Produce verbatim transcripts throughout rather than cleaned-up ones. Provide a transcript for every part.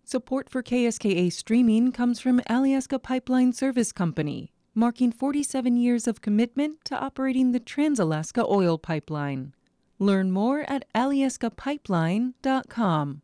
Support for K S K A streaming comes from Alyeska Pipeline Service Company, marking forty-seven years of commitment to operating the Trans-Alaska Oil Pipeline. Learn more at alyeska pipeline dot com.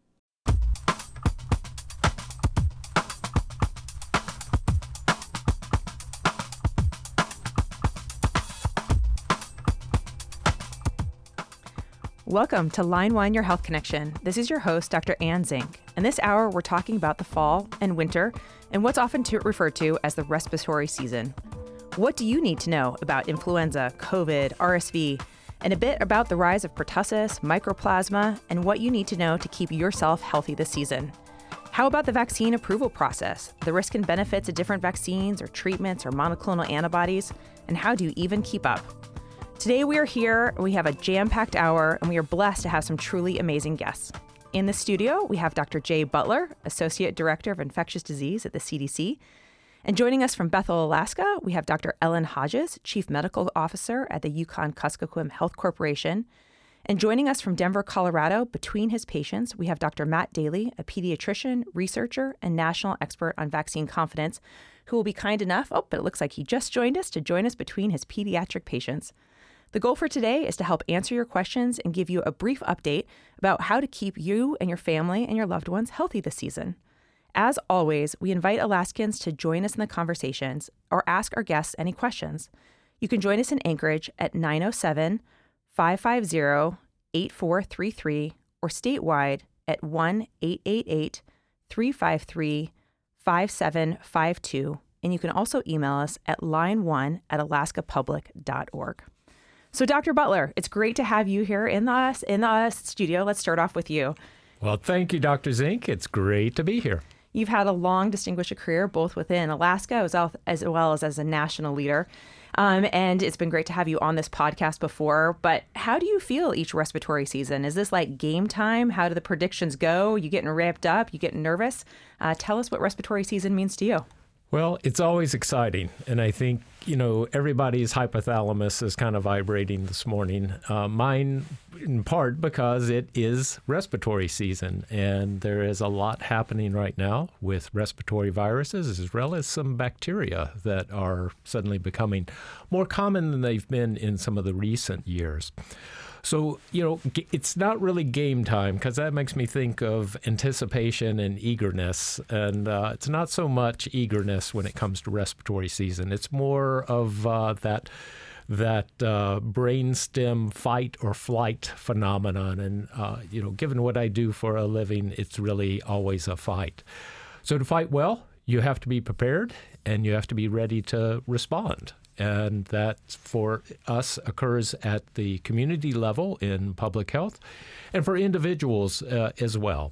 Welcome to Line One, Your Health Connection. This is your host, Doctor Ann Zink. In this hour, we're talking about the fall and winter and what's often to, referred to as the respiratory season. What do you need to know about influenza, COVID, R S V, and a bit about the rise of pertussis, mycoplasma, and what you need to know to keep yourself healthy this season? How about the vaccine approval process, the risk and benefits of different vaccines or treatments or monoclonal antibodies, and how do you even keep up? Today we are here, we have a jam-packed hour, and we are blessed to have some truly amazing guests. In the studio, we have Doctor Jay Butler, Associate Director of Infectious Disease at the C D C. And joining us from Bethel, Alaska, we have Doctor Ellen Hodges, Chief Medical Officer at the Yukon-Kuskokwim Health Corporation. And joining us from Denver, Colorado, between his patients, we have Doctor Matt Daly, a pediatrician, researcher, and national expert on vaccine confidence, who will be kind enough, oh, but it looks like he just joined us, to join us between his pediatric patients. The goal for today is to help answer your questions and give you a brief update about how to keep you and your family and your loved ones healthy this season. As always, we invite Alaskans to join us in the conversations or ask our guests any questions. You can join us in Anchorage at nine oh seven, five five zero, eight four three three or statewide at one eight eight eight, three five three, five seven five two. And you can also email us at line one at alaska public dot org. So, Doctor Butler, it's great to have you here in the, in the studio. Let's start off with you. Well, thank you, Doctor Zink. It's great to be here. You've had a long, distinguished career, both within Alaska as well as, well as, as a national leader. Um, and it's been great to have you on this podcast before. But how do you feel each respiratory season? Is this like game time? How do the predictions go? You getting ramped up? You getting nervous? Uh, tell us what respiratory season means to you. Well, it's always exciting. And I think, you know, everybody's hypothalamus is kind of vibrating this morning. Uh, mine, in part, because it is respiratory season. And there is a lot happening right now with respiratory viruses, as well as some bacteria that are suddenly becoming more common than they've been in some of the recent years. So, you know, it's not really game time, because that makes me think of anticipation and eagerness. And uh, it's not so much eagerness when it comes to respiratory season. It's more of uh, that that uh, brainstem fight or flight phenomenon. And, uh, you know, given what I do for a living, it's really always a fight. So to fight well, you have to be prepared and you have to be ready to respond. And that, for us, occurs at the community level in public health and for individuals uh, as well.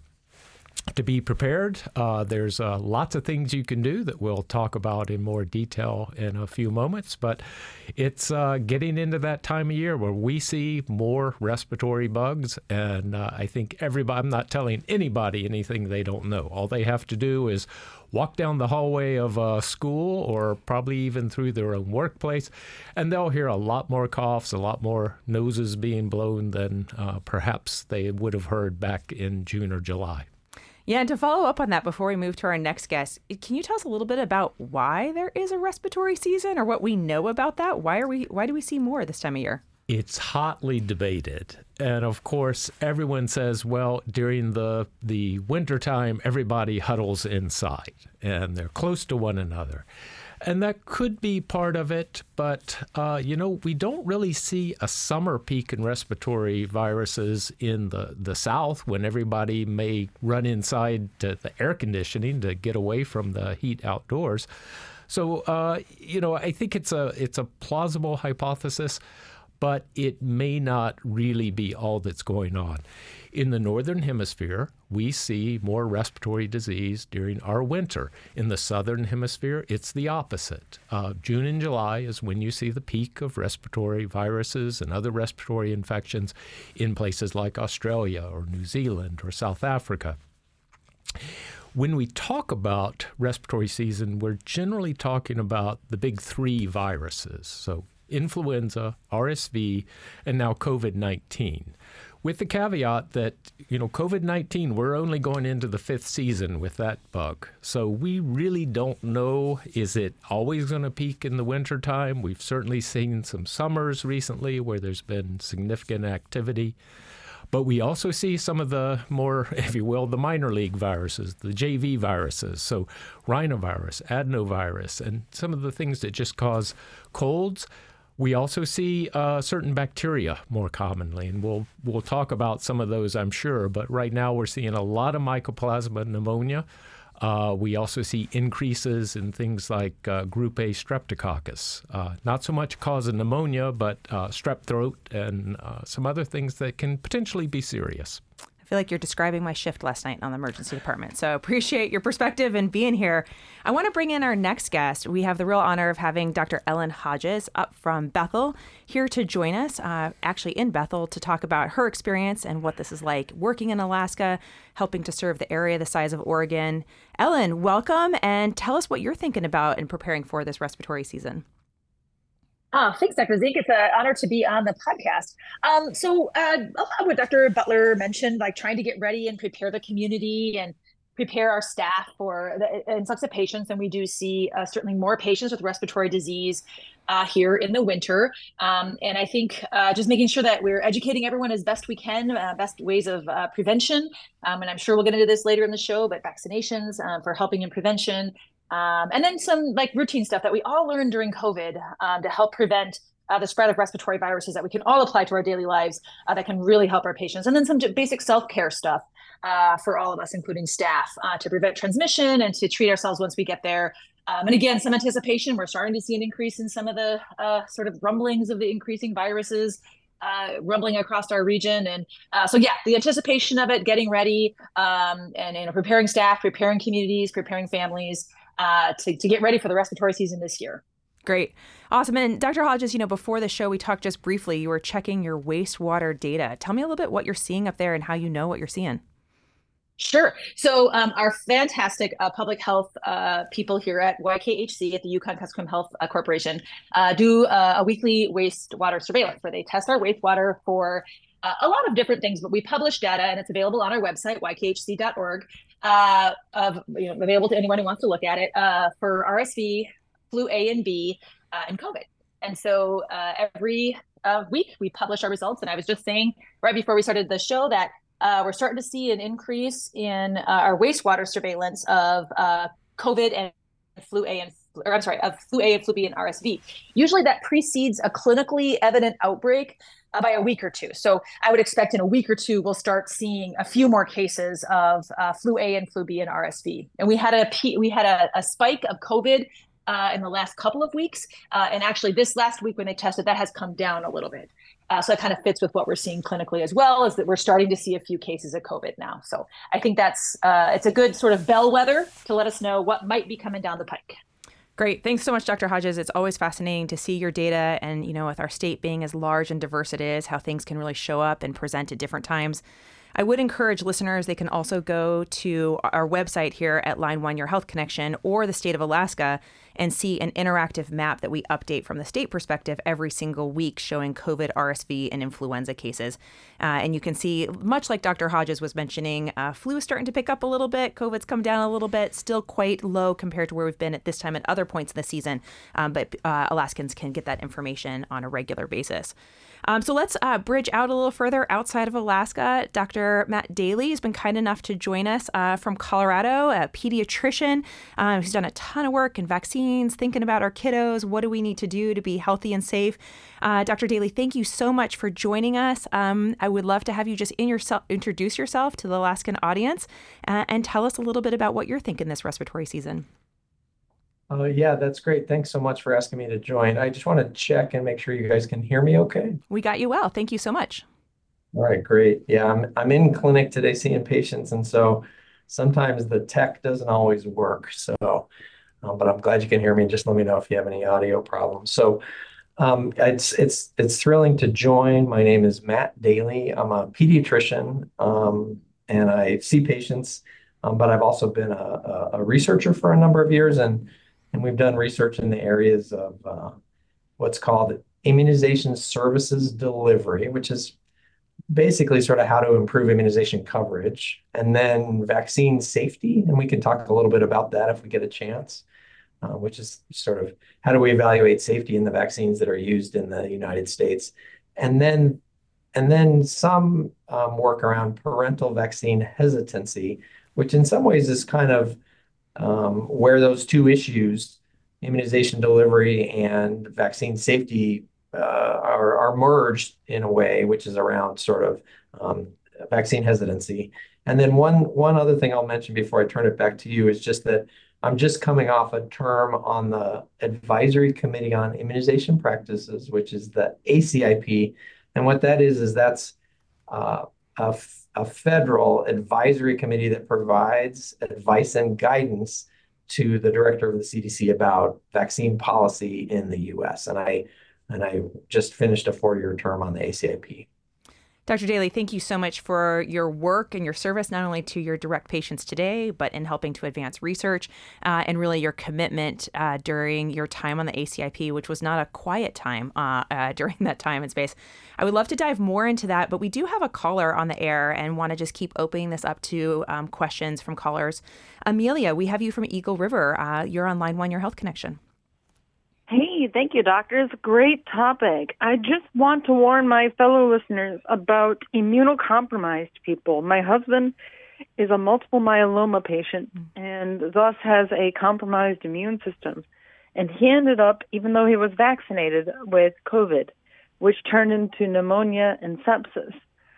To be prepared, uh, there's uh, lots of things you can do that we'll talk about in more detail in a few moments. But it's uh, getting into that time of year where we see more respiratory bugs. And uh, I think everybody, I'm not telling anybody anything they don't know. All they have to do is walk down the hallway of a school or probably even through their own workplace, and they'll hear a lot more coughs, a lot more noses being blown than uh, perhaps they would have heard back in June or July. Yeah, and to follow up on that before we move to our next guest, can you tell us a little bit about why there is a respiratory season or what we know about that? Why are we? Why do we see more this time of year? It's hotly debated. And of course, everyone says, well, during the, the wintertime, everybody huddles inside and they're close to one another. And that could be part of it. But, uh, you know, we don't really see a summer peak in respiratory viruses in the, the South when everybody may run inside to the air conditioning to get away from the heat outdoors. So, uh, you know, I think it's a it's a plausible hypothesis, but it may not really be all that's going on. In the Northern Hemisphere, we see more respiratory disease during our winter. In the Southern Hemisphere, it's the opposite. Uh, June and July is when you see the peak of respiratory viruses and other respiratory infections in places like Australia or New Zealand or South Africa. When we talk about respiratory season, we're generally talking about the big three viruses. So influenza, R S V, and now COVID nineteen. With the caveat that, you know, COVID nineteen, we're only going into the fifth season with that bug. So we really don't know, is it always going to peak in the wintertime? We've certainly seen some summers recently where there's been significant activity. But we also see some of the more, if you will, the minor league viruses, the J V viruses, so rhinovirus, adenovirus, and some of the things that just cause colds. We also see uh, certain bacteria more commonly, and we'll we'll talk about some of those, I'm sure. But right now we're seeing a lot of Mycoplasma pneumonia. Uh, we also see increases in things like uh, Group A Streptococcus. Uh, not so much cause of pneumonia, but uh, strep throat and uh, some other things that can potentially be serious. I feel like you're describing my shift last night on the emergency department. So appreciate your perspective and being here. I want to bring in our next guest. We have the real honor of having Doctor Ellen Hodges up from Bethel here to join us, uh, actually in Bethel, to talk about her experience and what this is like working in Alaska, helping to serve the area the size of Oregon. Ellen, welcome, and tell us what you're thinking about in preparing for this respiratory season. Oh, thanks, Doctor Zink. It's an honor to be on the podcast. Um, so uh, a lot of what Doctor Butler mentioned, like trying to get ready and prepare the community and prepare our staff for the influx of patients. And we do see uh, certainly more patients with respiratory disease uh, here in the winter. Um, and I think uh, just making sure that we're educating everyone as best we can, uh, best ways of uh, prevention. Um, and I'm sure we'll get into this later in the show, but vaccinations uh, for helping in prevention. Um, and then some like routine stuff that we all learned during COVID um, to help prevent uh, the spread of respiratory viruses that we can all apply to our daily lives uh, that can really help our patients. And then some basic self-care stuff uh, for all of us, including staff, uh, to prevent transmission and to treat ourselves once we get there. Um, and again, some anticipation. We're starting to see an increase in some of the uh, sort of rumblings of the increasing viruses uh, rumbling across our region. And uh, so, yeah, the anticipation of it, getting ready, um, and you know, preparing staff, preparing communities, preparing families. Uh, to, to get ready for the respiratory season this year. Great. Awesome. And Doctor Hodges, you know, before the show, we talked just briefly, you were checking your wastewater data. Tell me a little bit what you're seeing up there and how you know what you're seeing. Sure. So um, our fantastic uh, public health uh, people here at Y K H C, at the Yukon-Kuskokwim Health uh, Corporation, uh, do uh, a weekly wastewater surveillance where they test our wastewater for uh, a lot of different things, but we publish data and it's available on our website, y k h c dot org. Uh, of you know, available to anyone who wants to look at it uh, for R S V, flu A and B, uh, and COVID. And so uh, every uh, week we publish our results. And I was just saying right before we started the show that uh, we're starting to see an increase in uh, our wastewater surveillance of uh, COVID and flu A and or I'm sorry, of flu A and flu B and R S V. Usually that precedes a clinically evident outbreak uh, by a week or two. So I would expect in a week or two, we'll start seeing a few more cases of uh, flu A and flu B and R S V. And we had a we had a, a spike of COVID uh, in the last couple of weeks. Uh, and actually this last week when they tested, that has come down a little bit. Uh, so that kind of fits with what we're seeing clinically as well, is that we're starting to see a few cases of COVID now. So I think that's uh, it's a good sort of bellwether to let us know what might be coming down the pike. Great. Thanks so much, Doctor Hodges. It's always fascinating to see your data and, you know, with our state being as large and diverse it is, how things can really show up and present at different times. I would encourage listeners, they can also go to our website here at Line One Your Health Connection or the state of Alaska and see an interactive map that we update from the state perspective every single week showing COVID, R S V, and influenza cases. Uh, and you can see, much like Doctor Hodges was mentioning, uh, flu is starting to pick up a little bit. COVID's come down a little bit, still quite low compared to where we've been at this time at other points in the season. Um, but uh, Alaskans can get that information on a regular basis. Um, so let's uh, bridge out a little further outside of Alaska. Doctor Matt Daly has been kind enough to join us uh, from Colorado, a pediatrician um, who's done a ton of work in vaccines, thinking about our kiddos. What do we need to do to be healthy and safe? Uh, Doctor Daly, thank you so much for joining us. Um, I would love to have you just in yourself, introduce yourself to the Alaskan audience uh, and tell us a little bit about what you're thinking this respiratory season. Oh, yeah, that's great. Thanks so much for asking me to join. I just want to check and make sure you guys can hear me okay. We got you well. Thank you so much. All right, great. Yeah, I'm I'm in clinic today seeing patients, and so sometimes the tech doesn't always work. So, um, but I'm glad you can hear me. Just let me know if you have any audio problems. So, um, it's it's it's thrilling to join. My name is Matt Daly. I'm a pediatrician, um, and I see patients, um, but I've also been a, a researcher for a number of years, and And we've done research in the areas of uh, what's called immunization services delivery, which is basically sort of how to improve immunization coverage, and then vaccine safety. And we can talk a little bit about that if we get a chance, uh, which is sort of how do we evaluate safety in the vaccines that are used in the United States. And then and then some um, work around parental vaccine hesitancy, which in some ways is kind of um, where those two issues, immunization delivery and vaccine safety, uh, are, are merged in a way, which is around sort of um, vaccine hesitancy. And then one, one other thing I'll mention before I turn it back to you is just that I'm just coming off a term on the Advisory Committee on Immunization Practices, which is the A C I P. And what that is, is that's uh, a, a federal advisory committee that provides advice and guidance to the director of the C D C about vaccine policy in the U S. And I and I just finished a four-year term on the A C I P. Doctor Daly, thank you so much for your work and your service, not only to your direct patients today, but in helping to advance research uh, and really your commitment uh, during your time on the A C I P, which was not a quiet time uh, uh, during that time and space. I would love to dive more into that, but we do have a caller on the air and want to just keep opening this up to um, questions from callers. Amelia, we have you from Eagle River. Uh, you're on Line One, Your Health Connection. Hey, thank you, doctors. Great topic. I just want to warn my fellow listeners about immunocompromised people. My husband is a multiple myeloma patient and thus has a compromised immune system. And he ended up, even though he was vaccinated, with COVID, which turned into pneumonia and sepsis.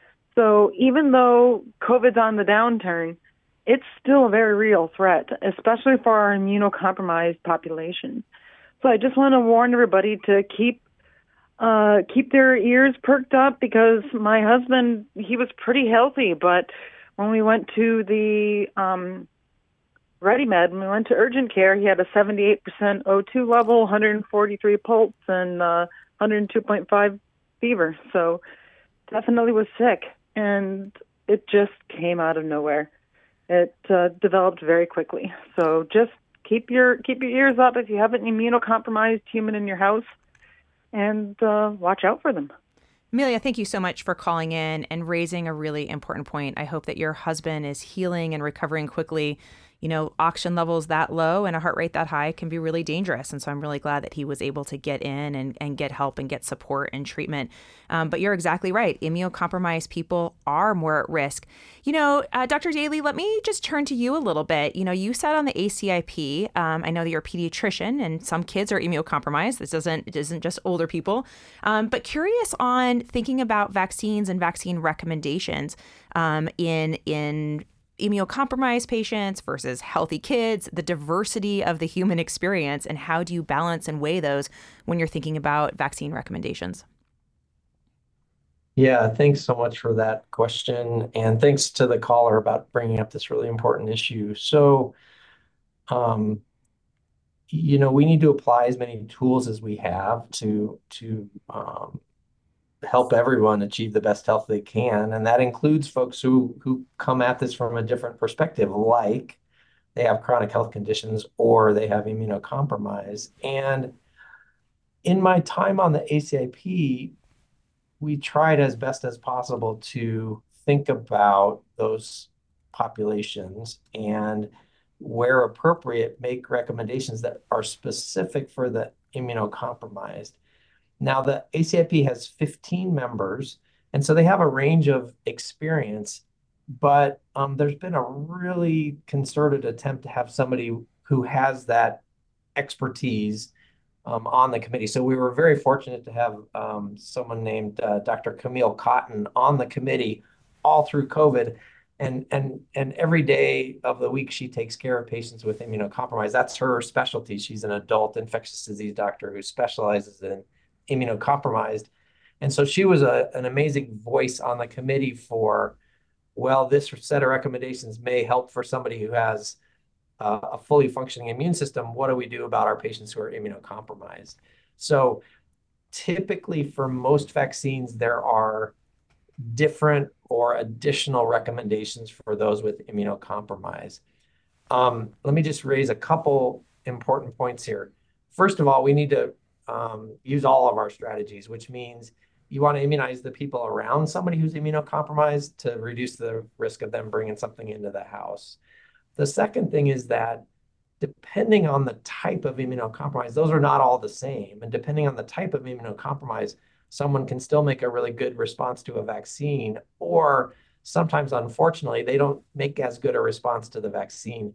So even though COVID's on the downturn, it's still a very real threat, especially for our immunocompromised population. So I just want to warn everybody to keep uh, keep their ears perked up, because my husband, he was pretty healthy, but when we went to the um, ReadyMed, when we went to urgent care, he had a seventy-eight percent O two level, one hundred forty-three pulse, and uh, one hundred two point five fever. So definitely was sick, and it just came out of nowhere. It uh, developed very quickly. So just Keep your keep your ears up if you have an immunocompromised human in your house, and uh, watch out for them. Amelia, thank you so much for calling in and raising a really important point. I hope that your husband is healing and recovering quickly. You know, oxygen levels that low and a heart rate that high can be really dangerous. And so I'm really glad that he was able to get in and, and get help and get support and treatment. Um, but you're exactly right. Immunocompromised people are more at risk. You know, uh, Doctor Daly, let me just turn to you a little bit. You know, you sat on the A C I P. Um, I know that you're a pediatrician and some kids are immunocompromised. This doesn't, it isn't just older people. Um, but curious on thinking about vaccines and vaccine recommendations um, in in immunocompromised patients versus healthy kids, the diversity of the human experience, and how do you balance and weigh those when you're thinking about vaccine recommendations? Yeah, thanks so much for that question. And thanks to the caller about bringing up this really important issue. So, um, you know, we need to apply as many tools as we have to, to um, help everyone achieve the best health they can. And that includes folks who, who come at this from a different perspective, like they have chronic health conditions or they have immunocompromise. And in my time on the A C I P, we tried as best as possible to think about those populations and, where appropriate, make recommendations that are specific for the immunocompromised. Now, the A C I P has fifteen members, and so they have a range of experience, but um, there's been a really concerted attempt to have somebody who has that expertise um, on the committee. So we were very fortunate to have um, someone named uh, Doctor Camille Cotton on the committee all through COVID. And, and, and every day of the week, she takes care of patients with immunocompromise. That's her specialty. She's an adult infectious disease doctor who specializes in immunocompromised. And so she was a, an amazing voice on the committee for, well, this set of recommendations may help for somebody who has uh, a fully functioning immune system. What do we do about our patients who are immunocompromised? So typically for most vaccines, there are different or additional recommendations for those with immunocompromise. Um, let me just raise a couple important points here. First of all, we need to um, use all of our strategies, which means you want to immunize the people around somebody who's immunocompromised to reduce the risk of them bringing something into the house. The second thing is that depending on the type of immunocompromise, those are not all the same. And depending on the type of immunocompromise, someone can still make a really good response to a vaccine, or sometimes, unfortunately, they don't make as good a response to the vaccine.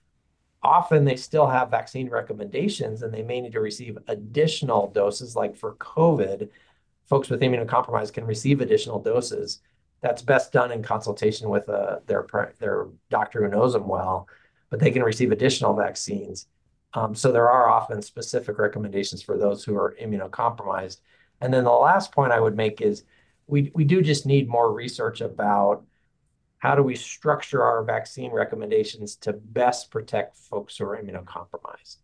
Often they still have vaccine recommendations and they may need to receive additional doses. Like for COVID, folks with immunocompromise can receive additional doses. That's best done in consultation with uh, their, their doctor who knows them well, but they can receive additional vaccines. Um, so there are often specific recommendations for those who are immunocompromised. And then the last point I would make is we, we do just need more research about how do we structure our vaccine recommendations to best protect folks who are immunocompromised.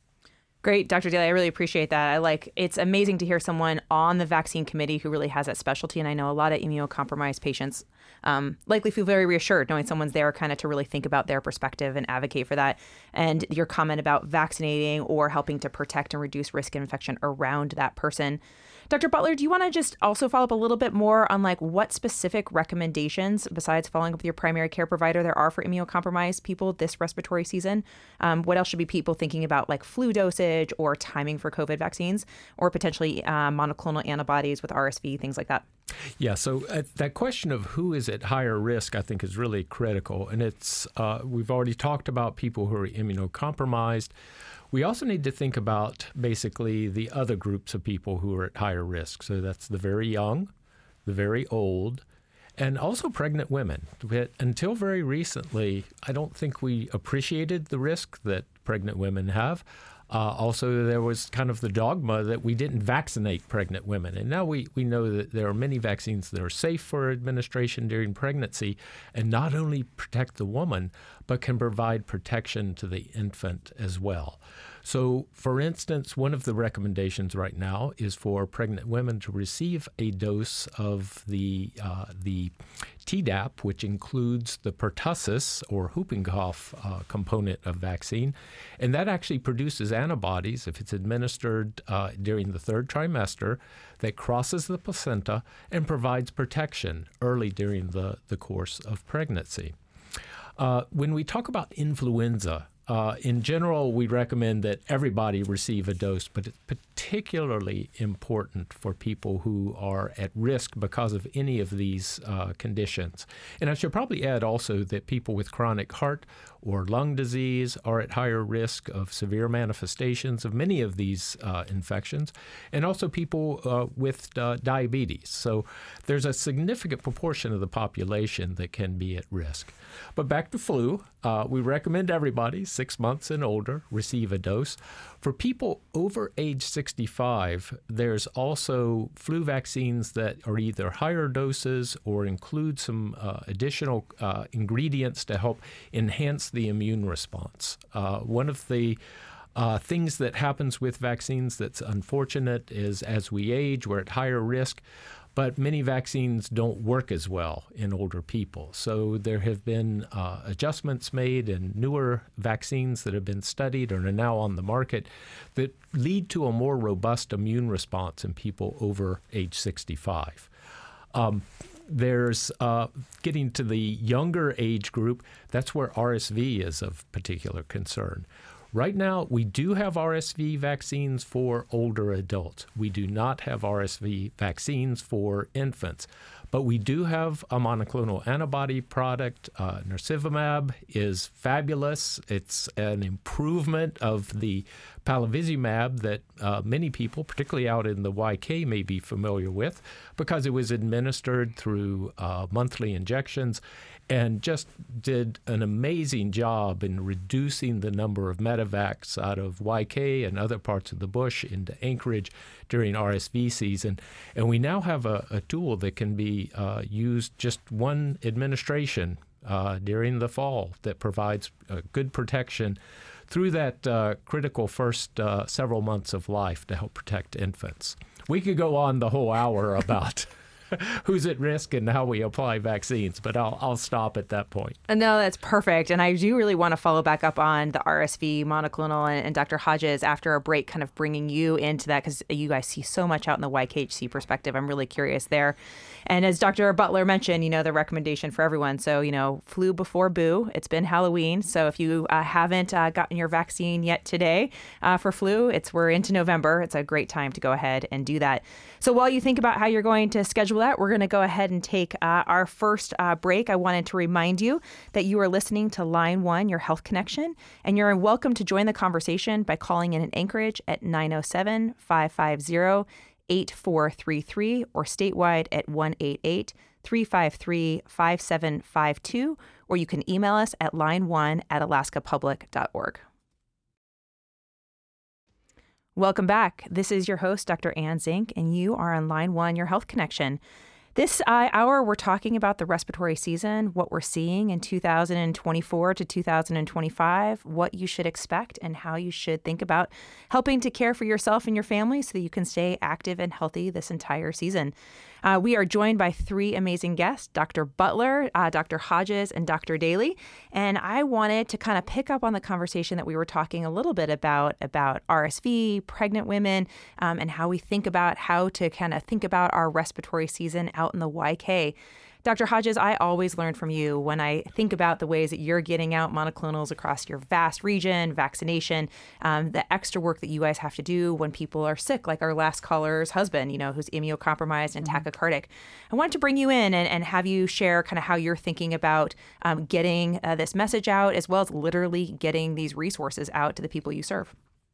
Great, Doctor Daly. I really appreciate that. I like it's amazing to hear someone on the vaccine committee who really has that specialty. And I know a lot of immunocompromised patients um, likely feel very reassured knowing someone's there kind of to really think about their perspective and advocate for that. And your comment about vaccinating or helping to protect and reduce risk of infection around that person. Doctor Butler, do you want to just also follow up a little bit more on like what specific recommendations, besides following up with your primary care provider, there are for immunocompromised people this respiratory season? Um, what else should be people thinking about, like flu dosage or timing for COVID vaccines, or potentially uh, monoclonal antibodies with R S V, things like that? Yeah, so uh, that question of who is at higher risk, I think, is really critical. And it's uh, we've already talked about people who are immunocompromised. We also need to think about basically the other groups of people who are at higher risk. So that's the very young, the very old, and also pregnant women. But until very recently, I don't think we appreciated the risk that pregnant women have. Uh, also, there was kind of the dogma that we didn't vaccinate pregnant women. And now we, we know that there are many vaccines that are safe for administration during pregnancy and not only protect the woman, but can provide protection to the infant as well. So, for instance, one of the recommendations right now is for pregnant women to receive a dose of the uh, the Tdap, which includes the pertussis or whooping cough uh, component of vaccine. And that actually produces antibodies, if it's administered uh, during the third trimester, that crosses the placenta and provides protection early during the, the course of pregnancy. Uh, when we talk about influenza, Uh, in general, we recommend that everybody receive a dose, but it's particularly important for people who are at risk because of any of these uh, conditions. And I should probably add also that people with chronic heart or lung disease are at higher risk of severe manifestations of many of these uh, infections, and also people uh, with uh, diabetes. So there's a significant proportion of the population that can be at risk. But back to flu, uh, we recommend everybody six months and older receive a dose. For people over age sixty-five, there's also flu vaccines that are either higher doses or include some uh, additional uh, ingredients to help enhance the immune response. Uh, one of the uh, things that happens with vaccines that's unfortunate is as we age, we're at higher risk. But many vaccines don't work as well in older people. So there have been uh, adjustments made in newer vaccines that have been studied or are now on the market that lead to a more robust immune response in people over age sixty-five. Um, there's uh, getting to the younger age group, that's where R S V is of particular concern. Right now, we do have R S V vaccines for older adults. We do not have R S V vaccines for infants. But we do have a monoclonal antibody product. Uh, Nirsevimab is fabulous. It's an improvement of the palivizumab that uh, many people, particularly out in the Y K, may be familiar with because it was administered through uh, monthly injections and just did an amazing job in reducing the number of medevacs out of Y K and other parts of the bush into Anchorage during R S V season. And we now have a, a tool that can be uh, used just one administration uh, during the fall that provides uh, good protection through that uh, critical first uh, several months of life to help protect infants. We could go on the whole hour about who's at risk and how we apply vaccines. But I'll I'll stop at that point. No, that's perfect. And I do really want to follow back up on the R S V, monoclonal, and, and Doctor Hodges after a break, kind of bringing you into that, because you guys see so much out in the Y K H C perspective. I'm really curious there. And as Doctor Butler mentioned, you know, the recommendation for everyone. So, you know, flu before boo. It's been Halloween. So if you uh, haven't uh, gotten your vaccine yet today uh, for flu, it's we're into November. It's a great time to go ahead and do that. So while you think about how you're going to schedule that, we're going to go ahead and take uh, our first uh, break. I wanted to remind you that you are listening to Line One, Your Health Connection, and you're welcome to join the conversation by calling in in Anchorage at nine oh seven, five five zero, eight four three three or statewide at one eight eight, three five three, five seven five two, or you can email us at line one at alaska public dot org. Welcome back. This is your host, Doctor Ann Zink, and you are on Line One, Your Health Connection. This uh, hour, we're talking about the respiratory season, what we're seeing in two thousand twenty-four to two thousand twenty-five, what you should expect, and how you should think about helping to care for yourself and your family so that you can stay active and healthy this entire season. Uh, we are joined by three amazing guests, Doctor Butler, uh, Doctor Hodges, and Doctor Daly. And I wanted to kind of pick up on the conversation that we were talking a little bit about, about R S V, pregnant women, um, and how we think about how to kind of think about our respiratory season out in the Y K. Doctor Hodges, I always learn from you when I think about the ways that you're getting out monoclonals across your vast region, vaccination, um, the extra work that you guys have to do when people are sick, like our last caller's husband, you know, who's immunocompromised and mm-hmm. tachycardic. I wanted to bring you in and, and have you share kind of how you're thinking about um, getting uh, this message out, as well as literally getting these resources out to the people you serve.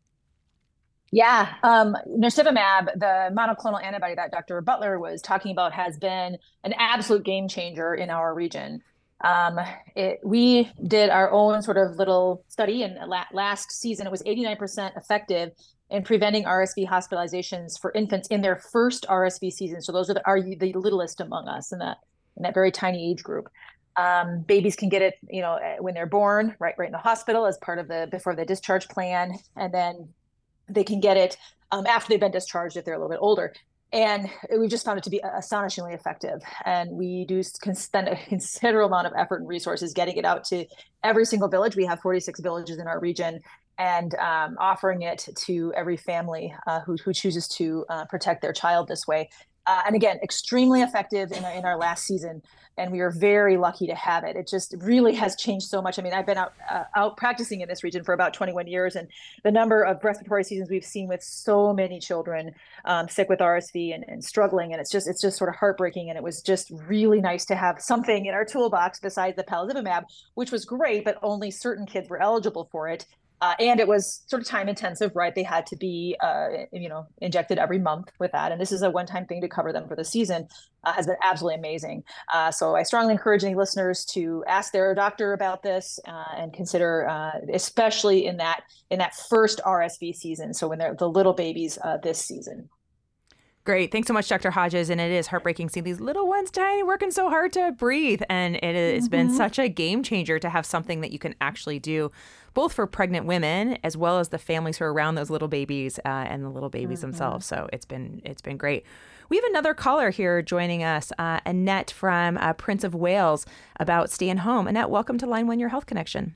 Yeah, um, nirsevimab, the monoclonal antibody that Doctor Butler was talking about, has been an absolute game changer in our region. Um, it, we did our own sort of little study, and la- last season it was eighty-nine percent effective in preventing R S V hospitalizations for infants in their first R S V season. So those are the, are the littlest among us in that in that very tiny age group. Um, babies can get it, you know, when they're born, right, right in the hospital as part of the before the discharge plan, and then they can get it um, after they've been discharged if they're a little bit older. And we just found it to be astonishingly effective. And we do spend a considerable amount of effort and resources getting it out to every single village. We have forty-six villages in our region, and um, offering it to every family uh, who, who chooses to uh, protect their child this way. Uh, and again, extremely effective in our, in our last season. And we are very lucky to have it. It just really has changed so much. I mean, I've been out uh, out practicing in this region for about twenty-one years, and the number of respiratory seasons we've seen with so many children um, sick with R S V and, and struggling, and it's just it's just sort of heartbreaking. And it was just really nice to have something in our toolbox besides the palivizumab, which was great, but only certain kids were eligible for it. Uh, and it was sort of time intensive, right? They had to be, uh, you know, injected every month with that. And this is a one-time thing to cover them for the season. Uh, has been absolutely amazing. Uh, so I strongly encourage any listeners to ask their doctor about this uh, and consider, uh, especially in that in that first R S V season. So when they're the little babies uh, this season. Great. Thanks so much, Doctor Hodges. And it is heartbreaking seeing these little ones tiny, working so hard to breathe. And it has mm-hmm. been such a game changer to have something that you can actually do, both for pregnant women as well as the families who are around those little babies uh, and the little babies mm-hmm. themselves. So it's been it's been great. We have another caller here joining us, uh, Annette from uh, Prince of Wales, about staying home. Annette, welcome to Line One, Your Health Connection.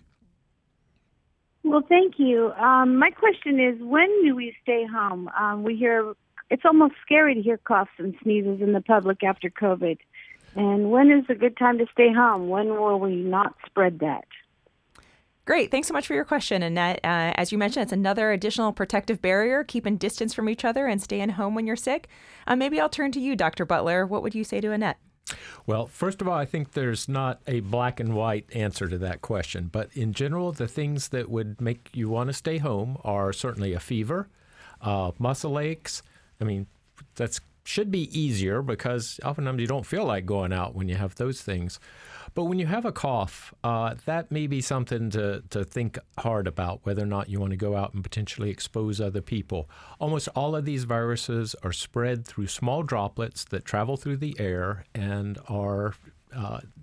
Well, thank you. Um, my question is, when do we stay home? Um, we hear it's almost scary to hear coughs and sneezes in the public after COVID. And when is a good time to stay home? When will we not spread that? Great. Thanks so much for your question, Annette. Uh, as you mentioned, it's another additional protective barrier, keeping distance from each other and staying home when you're sick. Uh, maybe I'll turn to you, Doctor Butler. What would you say to Annette? Well, first of all, I think there's not a black and white answer to that question. But in general, the things that would make you want to stay home are certainly a fever, uh, muscle aches. I mean, that's should be easier because oftentimes you don't feel like going out when you have those things. But when you have a cough, uh, that may be something to, to think hard about, whether or not you want to go out and potentially expose other people. Almost all of these viruses are spread through small droplets that travel through the air and are uh,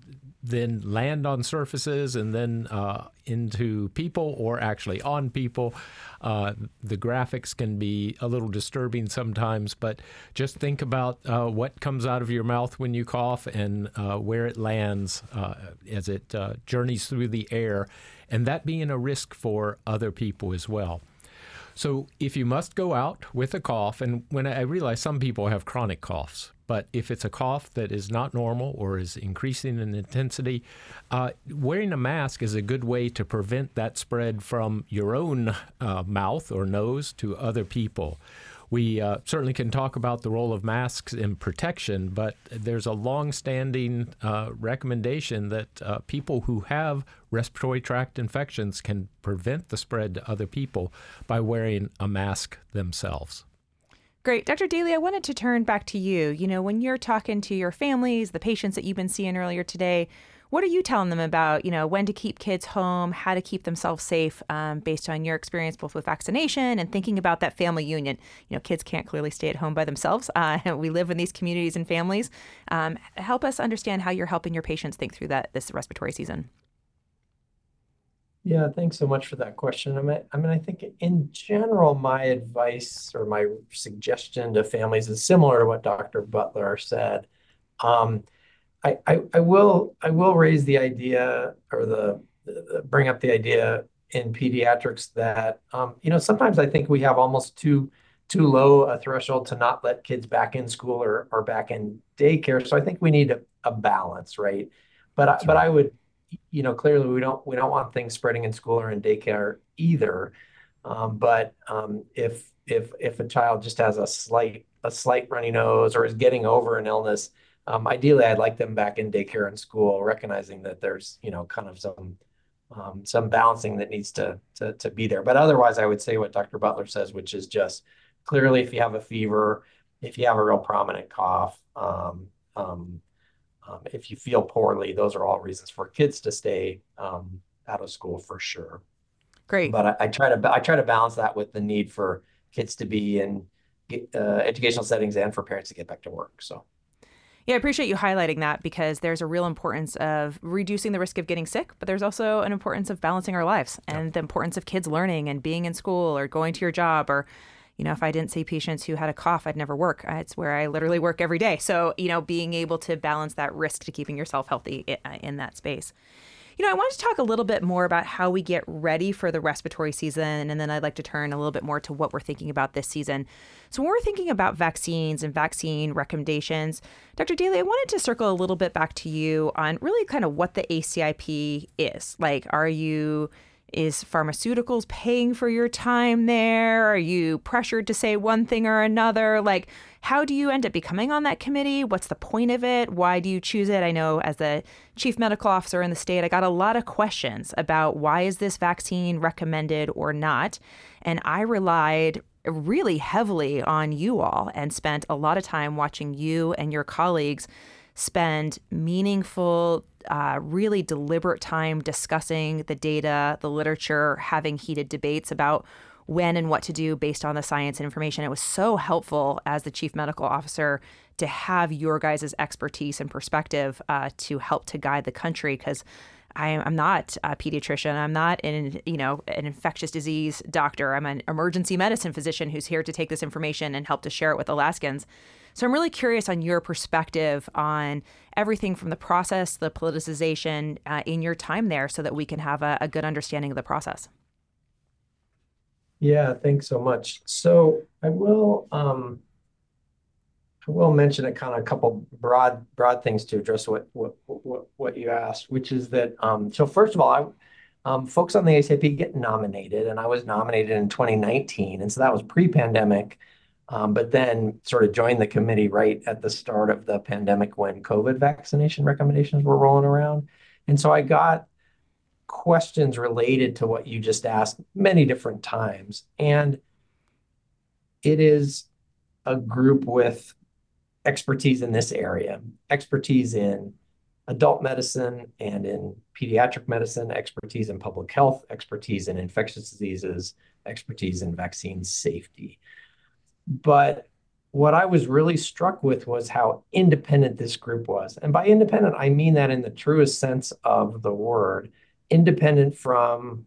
then land on surfaces and then uh, into people or actually on people. Uh, the graphics can be a little disturbing sometimes, but just think about uh, what comes out of your mouth when you cough and uh, where it lands uh, as it uh, journeys through the air, and that being a risk for other people as well. So if you must go out with a cough, and when I realize some people have chronic coughs, but if it's a cough that is not normal or is increasing in intensity, uh, wearing a mask is a good way to prevent that spread from your own uh, mouth or nose to other people. We uh, certainly can talk about the role of masks in protection, but there's a long-standing uh, recommendation that uh, people who have respiratory tract infections can prevent the spread to other people by wearing a mask themselves. Great. Doctor Daly, I wanted to turn back to you. You know, when you're talking to your families, the patients that you've been seeing earlier today, what are you telling them about, you know, when to keep kids home, how to keep themselves safe um, based on your experience, both with vaccination and thinking about that family union? You know, kids can't clearly stay at home by themselves. Uh, we live in these communities and families. Um, help us understand how you're helping your patients think through that this respiratory season. Yeah, thanks so much for that question. I mean, I mean, I think in general, my advice or my suggestion to families is similar to what Doctor Butler said. Um, I, I, I will I will raise the idea or the, the bring up the idea in pediatrics that um, you know, sometimes I think we have almost too too low a threshold to not let kids back in school or or back in daycare. So I think we need a, a balance, right? But I, but I would, you know, clearly we don't we don't want things spreading in school or in daycare either. Um, but um, if if if a child just has a slight a slight runny nose or is getting over an illness, Um, ideally, I'd like them back in daycare and school, recognizing that there's, you know, kind of some um, some balancing that needs to, to to be there. But otherwise, I would say what Doctor Butler says, which is just clearly, if you have a fever, if you have a real prominent cough, um, um, um, if you feel poorly, those are all reasons for kids to stay um, out of school for sure. Great. But I, I try to I try to balance that with the need for kids to be in uh, educational settings and for parents to get back to work. So. Yeah, I appreciate you highlighting that because there's a real importance of reducing the risk of getting sick, but there's also an importance of balancing our lives and yep. the importance of kids learning and being in school or going to your job. Or, you know, if I didn't see patients who had a cough, I'd never work. It's where I literally work every day. So, you know, being able to balance that risk to keeping yourself healthy in that space. You know, I wanted to talk a little bit more about how we get ready for the respiratory season, and then I'd like to turn a little bit more to what we're thinking about this season. So when we're thinking about vaccines and vaccine recommendations, Doctor Daly, I wanted to circle a little bit back to you on really kind of what the A C I P is. Like, are you... Is pharmaceuticals paying for your time there? Are you pressured to say one thing or another? Like, how do you end up becoming on that committee? What's the point of it? Why do you choose it? I know as the chief medical officer in the state, I got a lot of questions about why is this vaccine recommended or not? And I relied really heavily on you all and spent a lot of time watching you and your colleagues spend meaningful, uh, really deliberate time discussing the data, the literature, having heated debates about when and what to do based on the science and information. It was so helpful as the chief medical officer to have your guys' expertise and perspective uh, to help to guide the country, because I'm not a pediatrician. I'm not an, you know, an infectious disease doctor. I'm an emergency medicine physician who's here to take this information and help to share it with Alaskans. So I'm really curious on your perspective on everything from the process, the politicization uh, in your time there, so that we can have a, a good understanding of the process. Yeah, thanks so much. So I will um, I will mention a kind of a couple broad broad things to address what what what, what you asked, which is that um, so first of all, I, um, folks on the A C I P get nominated, and I was nominated in twenty nineteen, and so that was pre-pandemic. Um, but then sort of joined the committee right at the start of the pandemic when COVID vaccination recommendations were rolling around. And so I got questions related to what you just asked many different times. And it is a group with expertise in this area, expertise in adult medicine and in pediatric medicine, expertise in public health, expertise in infectious diseases, expertise in vaccine safety. But what I was really struck with was how independent this group was. And by independent, I mean that in the truest sense of the word, independent from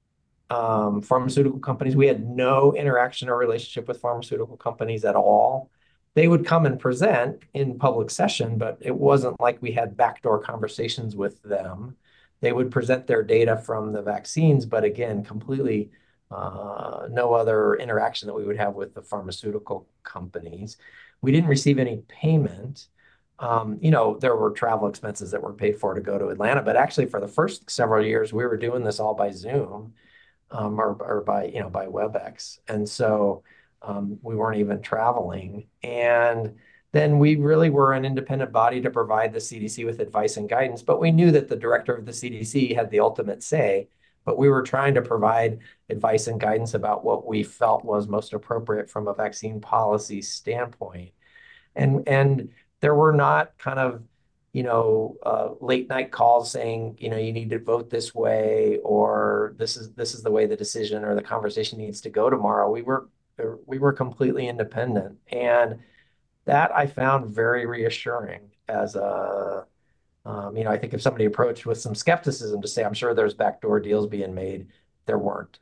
um, pharmaceutical companies. We had no interaction or relationship with pharmaceutical companies at all. They would come and present in public session, but it wasn't like we had backdoor conversations with them. They would present their data from the vaccines, but again, completely uh, no other interaction that we would have with the pharmaceutical companies. We didn't receive any payment. Um, you know, there were travel expenses that were paid for to go to Atlanta, but actually for the first several years, we were doing this all by Zoom um, or, or by, you know, by WebEx. And so um, we weren't even traveling. And then we really were an independent body to provide the C D C with advice and guidance, but we knew that the director of the C D C had the ultimate say, but we were trying to provide advice and guidance about what we felt was most appropriate from a vaccine policy standpoint. And, and there were not kind of, you know, uh, late night calls saying, you know, you need to vote this way, or this is, this is the way the decision or the conversation needs to go tomorrow. We were, we were completely independent. And that I found very reassuring as a, um, you know, I think if somebody approached with some skepticism to say, I'm sure there's backdoor deals being made, there weren't.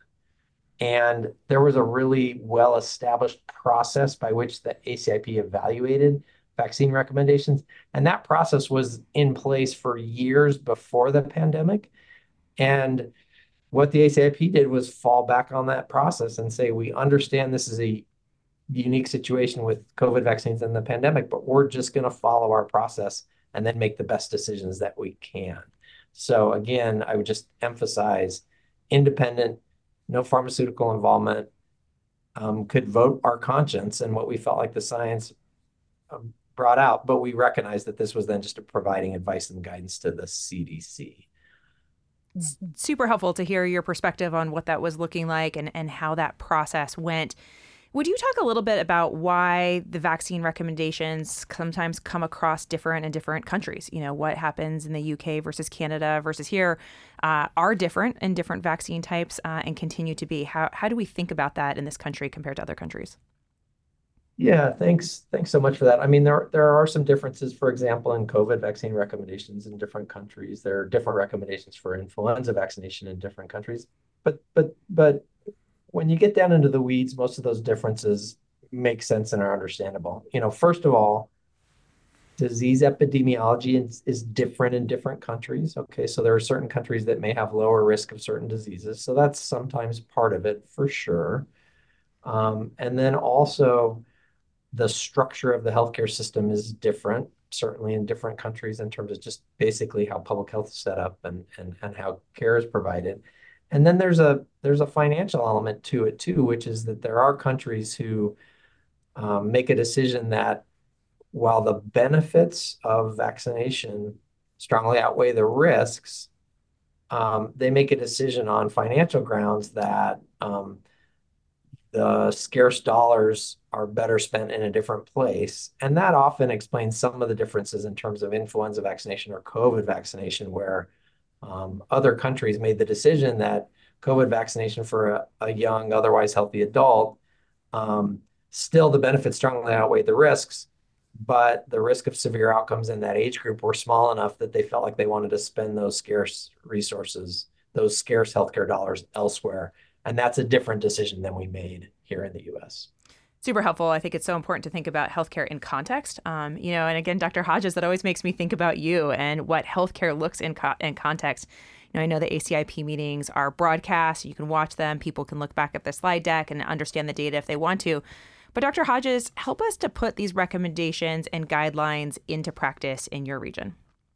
And there was a really well-established process by which the A C I P evaluated vaccine recommendations. And that process was in place for years before the pandemic. And what the A C I P did was fall back on that process and say, we understand this is a unique situation with COVID vaccines and the pandemic, but we're just going to follow our process and then make the best decisions that we can. So again, I would just emphasize independent, no pharmaceutical involvement, um, could vote our conscience and what we felt like the science um, brought out, but we recognized that this was then just providing advice and guidance to the C D C. It's super helpful to hear your perspective on what that was looking like and, and how that process went. Would you talk a little bit about why the vaccine recommendations sometimes come across different in different countries? You know, what happens in the U K versus Canada versus here uh, are different in different vaccine types uh, and continue to be. How how do we think about that in this country compared to other countries? Yeah, thanks. Thanks so much for that. I mean, there, there are some differences, for example, in COVID vaccine recommendations in different countries. There are different recommendations for influenza vaccination in different countries. But but but when you get down into the weeds, most of those differences make sense and are understandable. You know, first of all, disease epidemiology is, is different in different countries. Okay, so there are certain countries that may have lower risk of certain diseases. So that's sometimes part of it for sure. Um, and then also the structure of the healthcare system is different, certainly in different countries in terms of just basically how public health is set up and, and, and how care is provided. And then there's a there's a financial element to it too, which is that there are countries who um, make a decision that while the benefits of vaccination strongly outweigh the risks, um, they make a decision on financial grounds that um, the scarce dollars are better spent in a different place. And that often explains some of the differences in terms of influenza vaccination or COVID vaccination, where Um, other countries made the decision that COVID vaccination for a, a young, otherwise healthy adult, um, still the benefits strongly outweighed the risks, but the risk of severe outcomes in that age group were small enough that they felt like they wanted to spend those scarce resources, those scarce healthcare dollars elsewhere. And that's a different decision than we made here in the U S. Super helpful. I think it's so important to think about healthcare in context. Um, you know, and again, Doctor Hodges, that always makes me think about you and what healthcare looks in co- in context. You know, I know the A C I P meetings are broadcast. You can watch them. People can look back at the slide deck and understand the data if they want to. But Doctor Hodges, help us to put these recommendations and guidelines into practice in your region.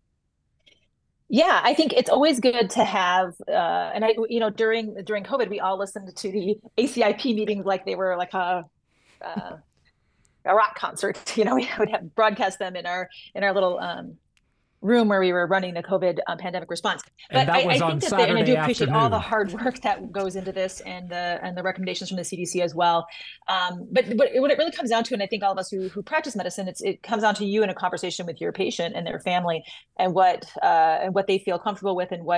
Yeah, I think it's always good to have, uh, and I, you know, during during COVID, we all listened to the A C I P meetings like they were like a Uh, a rock concert. You know, we would have broadcast them in our in our little um, room where we were running the COVID uh, pandemic response. But and that I, was I on think that Saturday they, and I do appreciate afternoon. all the hard work that goes into this and the and the recommendations from the C D C as well. Um, but but what it really comes down to, and I think all of us who who practice medicine, it's it comes down to you in a conversation with your patient and their family and what uh, and what they feel comfortable with and what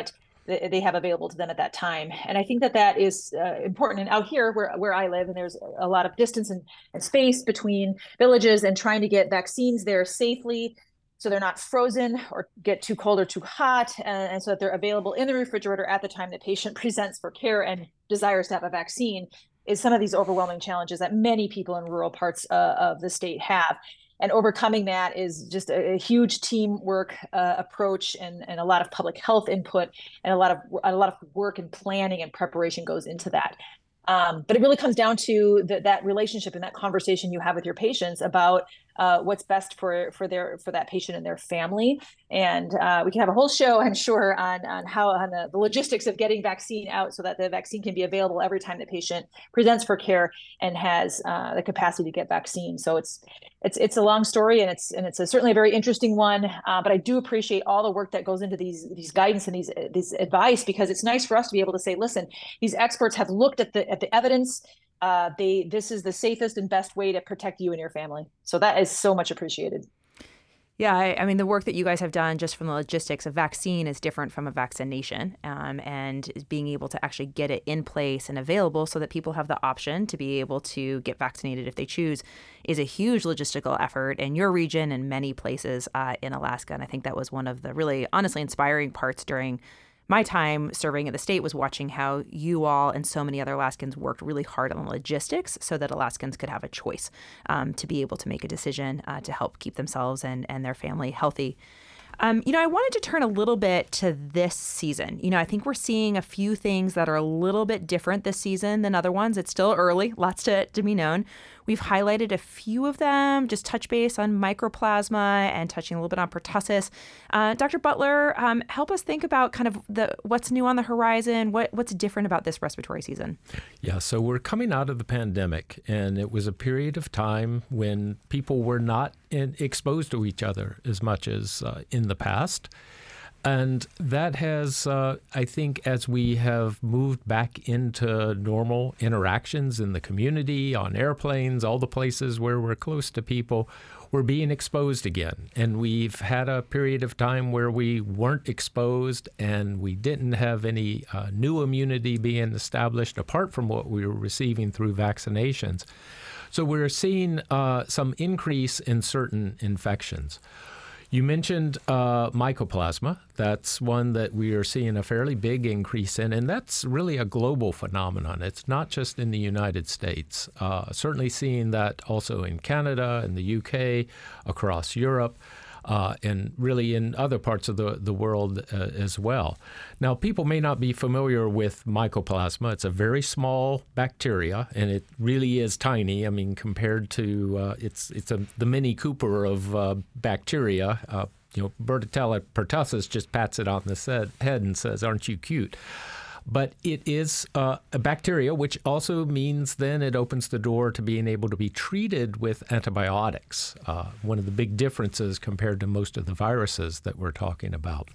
th- they have available to them at that time. And I think that that is uh, important. And out here where, where I live, and there's a lot of distance and, and space between villages, and trying to get vaccines there safely so they're not frozen or get too cold or too hot, and, and so that they're available in the refrigerator at the time the patient presents for care and desires to have a vaccine, is some of these overwhelming challenges that many people in rural parts uh, of the state have. And overcoming that is just a, a huge teamwork uh, approach, and, and a lot of public health input, and a lot of a lot of work and planning and preparation goes into that. Um, but it really comes down to the, that relationship and that conversation you have with your patients about uh, what's best for for their for that patient and their family. And uh, we can have a whole show, I'm sure, on on how on the, the logistics of getting vaccine out so that the vaccine can be available every time the patient presents for care and has uh, the capacity to get vaccine. So it's it's it's a long story, and it's and it's a, certainly a very interesting one. Uh, but I do appreciate all the work that goes into these these guidance and these these advice, because it's nice for us to be able to say, listen, these experts have looked at the at the evidence. Uh, they this is the safest and best way to protect you and your family. So that is so much appreciated. Yeah, I, I mean, the work that you guys have done just from the logistics of vaccine is different from a vaccination, um, and being able to actually get it in place and available so that people have the option to be able to get vaccinated if they choose is a huge logistical effort in your region and many places uh, in Alaska. And I think that was one of the really honestly inspiring parts during my time serving at the state, was watching how you all and so many other Alaskans worked really hard on the logistics so that Alaskans could have a choice um, to be able to make a decision uh, to help keep themselves and, and their family healthy. Um, you know, I wanted to turn a little bit to this season. You know, I think we're seeing a few things that are a little bit different this season than other ones. It's still early, lots to, to be known. We've highlighted a few of them, just touch base on mycoplasma and touching a little bit on pertussis. Uh, Doctor Butler, um, help us think about kind of the what's new on the horizon, what what's different about this respiratory season. Yeah, so we're coming out of the pandemic, and it was a period of time when people were not in, exposed to each other as much as uh, in the past. And that has, uh, I think, as we have moved back into normal interactions in the community, on airplanes, all the places where we're close to people, we're being exposed again. And we've had a period of time where we weren't exposed, and we didn't have any uh, new immunity being established apart from what we were receiving through vaccinations. So we're seeing uh, some increase in certain infections. You mentioned uh, mycoplasma. That's one that we are seeing a fairly big increase in, and that's really a global phenomenon. It's not just in the United States. Uh, certainly seeing that also in Canada and the U K, across Europe, uh, and really in other parts of the, the world uh, as well. Now, people may not be familiar with mycoplasma. It's a very small bacteria, and it really is tiny. I mean, compared to, uh, it's it's a, the Mini Cooper of uh, bacteria. Uh, you know, Bordetella pertussis just pats it on the head and says, "Aren't you cute?" But it is uh, a bacteria, which also means then it opens the door to being able to be treated with antibiotics, uh, one of the big differences compared to most of the viruses that we're talking about.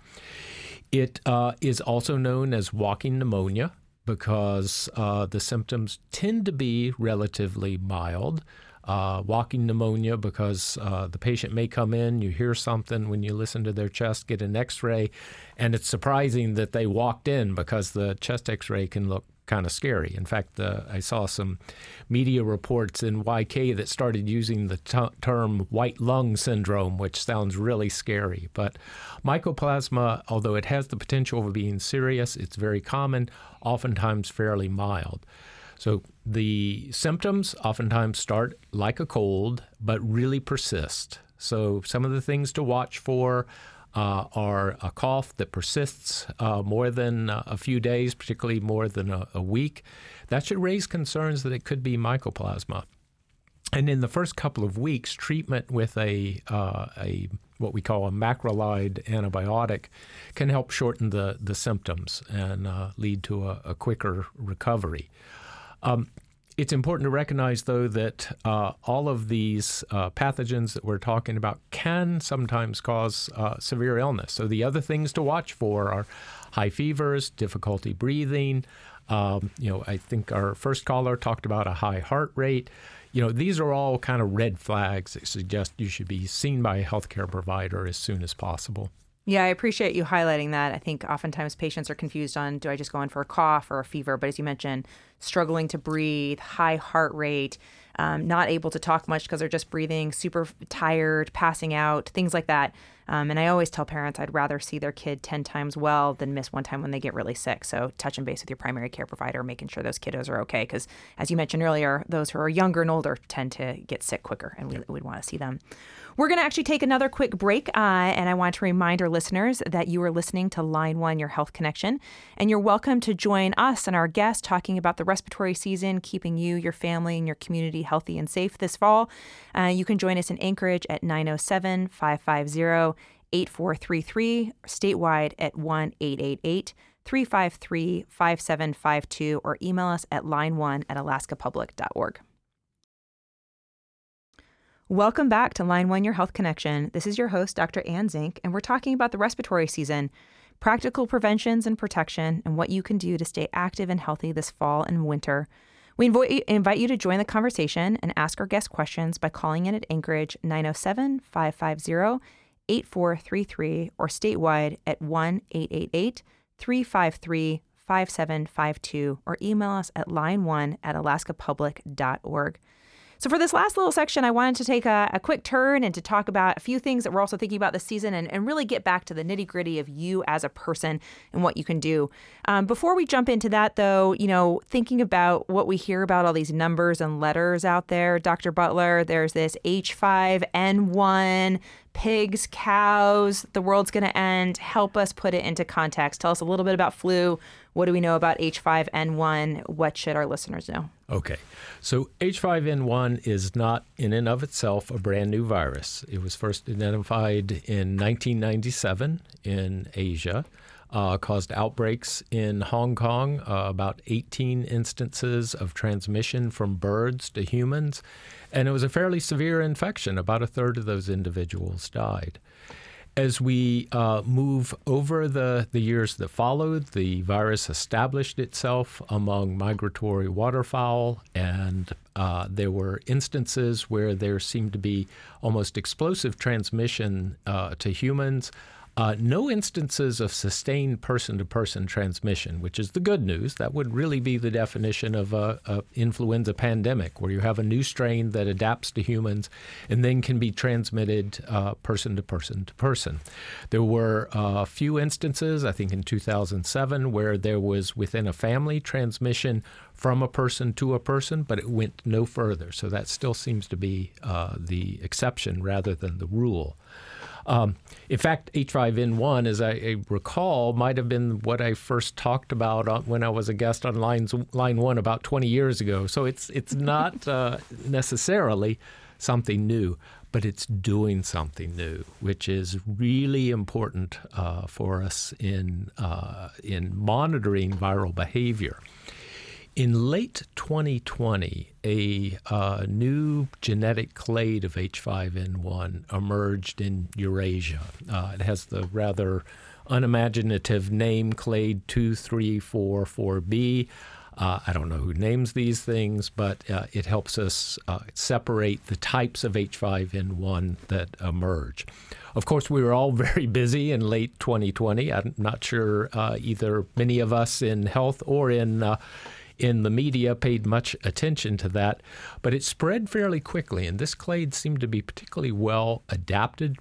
It uh, is also known as walking pneumonia because uh, the symptoms tend to be relatively mild. Uh, walking pneumonia because uh, the patient may come in, you hear something when you listen to their chest, get an x-ray, and it's surprising that they walked in because the chest x-ray can look kind of scary. In fact, uh, I saw some media reports in Y K that started using the t- term white lung syndrome, which sounds really scary. But mycoplasma, although it has the potential of being serious, it's very common, oftentimes fairly mild. So the symptoms oftentimes start like a cold, but really persist. So some of the things to watch for uh, are a cough that persists uh, more than a few days, particularly more than a, a week. That should raise concerns that it could be mycoplasma. And in the first couple of weeks, treatment with a uh, a what we call a macrolide antibiotic can help shorten the, the symptoms and uh, lead to a, a quicker recovery. Um, it's important to recognize, though, that uh, all of these uh, pathogens that we're talking about can sometimes cause uh, severe illness. So the other things to watch for are high fevers, difficulty breathing. Um, you know, I think our first caller talked about a high heart rate. You know, these are all kind of red flags that suggest you should be seen by a healthcare provider as soon as possible. Yeah, I appreciate you highlighting that. I think oftentimes patients are confused on, do I just go in for a cough or a fever? But as you mentioned, struggling to breathe, high heart rate, um, not able to talk much because they're just breathing, super tired, passing out, things like that. Um, and I always tell parents I'd rather see their kid ten times well than miss one time when they get really sick. So touching base with your primary care provider, making sure those kiddos are okay. Because as you mentioned earlier, those who are younger and older tend to get sick quicker, and we would want to see them. We're going to actually take another quick break, uh, and I want to remind our listeners that you are listening to Line One, Your Health Connection, and you're welcome to join us and our guests talking about the respiratory season, keeping you, your family, and your community healthy and safe this fall. Uh, you can join us in Anchorage at nine oh seven, five five zero, eight four three three, statewide at one eight eight eight, three five three, five seven five two, or email us at line one at alaska public dot org. Welcome back to Line One, Your Health Connection. This is your host, Doctor Ann Zink, and we're talking about the respiratory season, practical preventions and protection, and what you can do to stay active and healthy this fall and winter. We invo- invite you to join the conversation and ask our guests questions by calling in at Anchorage nine oh seven, five five zero, eight four three three or statewide at one eight eight eight, three five three, five seven five two or email us at line one at alaska public dot org. So for this last little section, I wanted to take a, a quick turn and to talk about a few things that we're also thinking about this season and, and really get back to the nitty gritty of you as a person and what you can do. Um, before we jump into that, though, you know, thinking about what we hear about all these numbers and letters out there, Doctor Butler, there's this H five N one, pigs, cows, the world's going to end. Help us put it into context. Tell us a little bit about flu. What do we know about H five N one? What should our listeners know? Okay. So H five N one is not in and of itself a brand new virus. It was first identified in nineteen ninety-seven in Asia, uh, caused outbreaks in Hong Kong, uh, about eighteen instances of transmission from birds to humans. And it was a fairly severe infection. About a third of those individuals died. As we uh, move over the, the years that followed, the virus established itself among migratory waterfowl, and uh, there were instances where there seemed to be almost explosive transmission uh, to humans. Uh, no instances of sustained person-to-person transmission, which is the good news. That would really be the definition of a, a influenza pandemic, where you have a new strain that adapts to humans and then can be transmitted uh, person-to-person to person. There were a uh, few instances, I think in two thousand seven, where there was within a family transmission from a person to a person, but it went no further. So that still seems to be uh, the exception rather than the rule. Um, in fact, H five N one, as I, I recall, might have been what I first talked about on, when I was a guest on Lines, Line One about twenty years ago. So it's it's not uh, necessarily something new, but it's doing something new, which is really important uh, for us in uh, in monitoring viral behavior. In late twenty twenty, a uh, new genetic clade of H five N one emerged in Eurasia. Uh, it has the rather unimaginative name clade two three four four B. Uh, I don't know who names these things, but uh, it helps us uh, separate the types of H five N one that emerge. Of course, we were all very busy in late twenty twenty. I'm not sure uh, either many of us in health or in uh, in the media paid much attention to that, but it spread fairly quickly, and this clade seemed to be particularly well adapted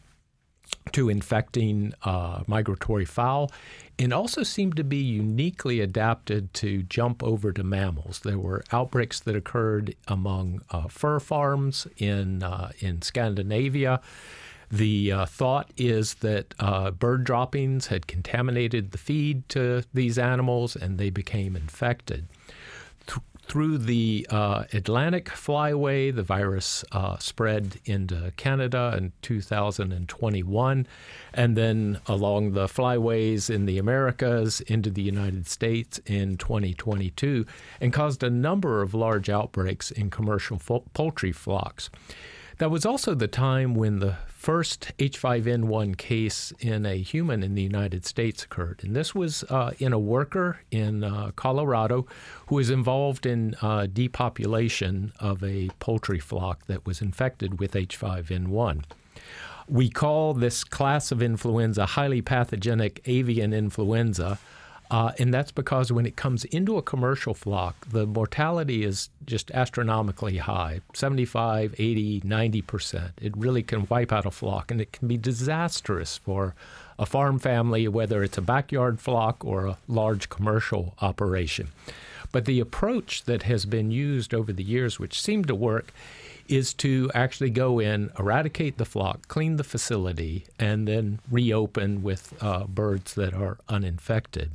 to infecting uh, migratory fowl, and also seemed to be uniquely adapted to jump over to mammals. There were outbreaks that occurred among uh, fur farms in uh, in Scandinavia. The uh, thought is that uh, bird droppings had contaminated the feed to these animals, and they became infected. Th- through the uh, Atlantic flyway, the virus uh, spread into Canada in two thousand twenty-one, and then along the flyways in the Americas into the United States in twenty twenty-two, and caused a number of large outbreaks in commercial fo- poultry flocks. That was also the time when the first H five N one case in a human in the United States occurred. And this was uh, in a worker in uh, Colorado who was involved in uh, depopulation of a poultry flock that was infected with H five N one. We call this class of influenza highly pathogenic avian influenza. Uh, and that's because when it comes into a commercial flock, the mortality is just astronomically high, seventy-five, eighty, ninety percent. It really can wipe out a flock, and it can be disastrous for a farm family, whether it's a backyard flock or a large commercial operation. But the approach that has been used over the years, which seemed to work, is to actually go in, eradicate the flock, clean the facility, and then reopen with uh, birds that are uninfected.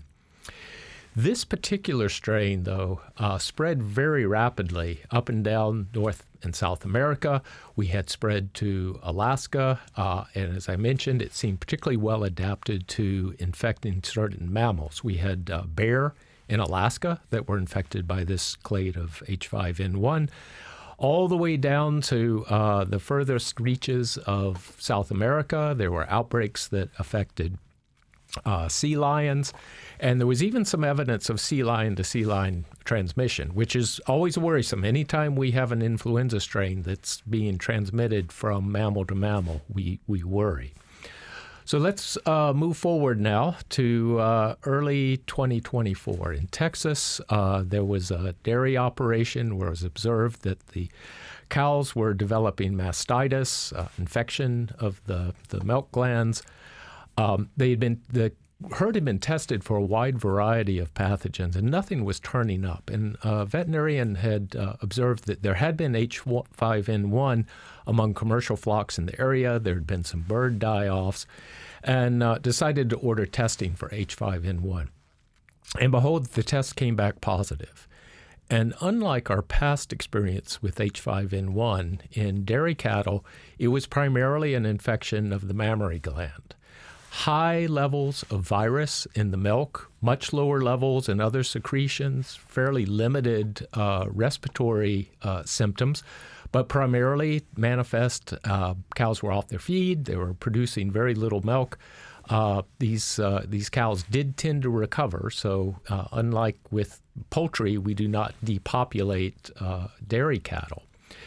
This particular strain, though, uh, spread very rapidly up and down North and South America. We had spread to Alaska, uh, and as I mentioned, it seemed particularly well adapted to infecting certain mammals. We had uh, bear in Alaska that were infected by this clade of H five N one, all the way down to uh, the furthest reaches of South America. There were outbreaks that affected Uh, sea lions, and there was even some evidence of sea lion to sea lion transmission, which is always worrisome. Anytime we have an influenza strain that's being transmitted from mammal to mammal, we, we worry. So let's uh, move forward now to uh, early twenty twenty-four. In Texas, uh, there was a dairy operation where it was observed that the cows were developing mastitis, uh, infection of the, the milk glands. Um, they had been the herd had been tested for a wide variety of pathogens, and nothing was turning up. And a veterinarian had uh, observed that there had been H five N one among commercial flocks in the area. There had been some bird die-offs, and uh, decided to order testing for H five N one. And behold, the test came back positive. And unlike our past experience with H five N one in dairy cattle, it was primarily an infection of the mammary gland. High levels of virus in the milk, much lower levels in other secretions, fairly limited uh, respiratory uh, symptoms, but primarily manifest. Uh, cows were off their feed. They were producing very little milk. Uh, these uh, these cows did tend to recover. So uh, unlike with poultry, we do not depopulate uh, dairy cattle.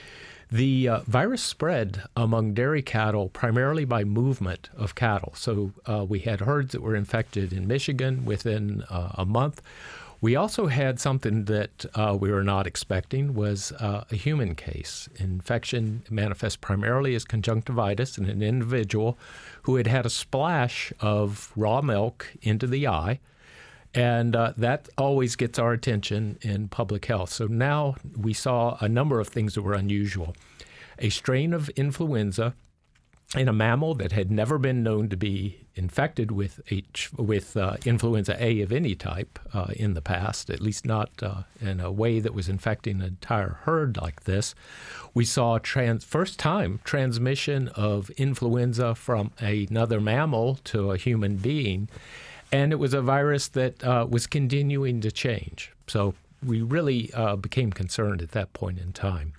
The uh, virus spread among dairy cattle primarily by movement of cattle. So uh, we had herds that were infected in Michigan within uh, a month. We also had something that uh, we were not expecting was uh, a human case. Infection manifests primarily as conjunctivitis in an individual who had had a splash of raw milk into the eye. And uh, that always gets our attention in public health. So now we saw a number of things that were unusual. A strain of influenza in a mammal that had never been known to be infected with H, with uh, influenza A of any type uh, in the past, at least not uh, in a way that was infecting an entire herd like this. We saw trans, first time transmission of influenza from another mammal to a human being. And it was a virus that uh, was continuing to change. So we really uh, became concerned at that point in time.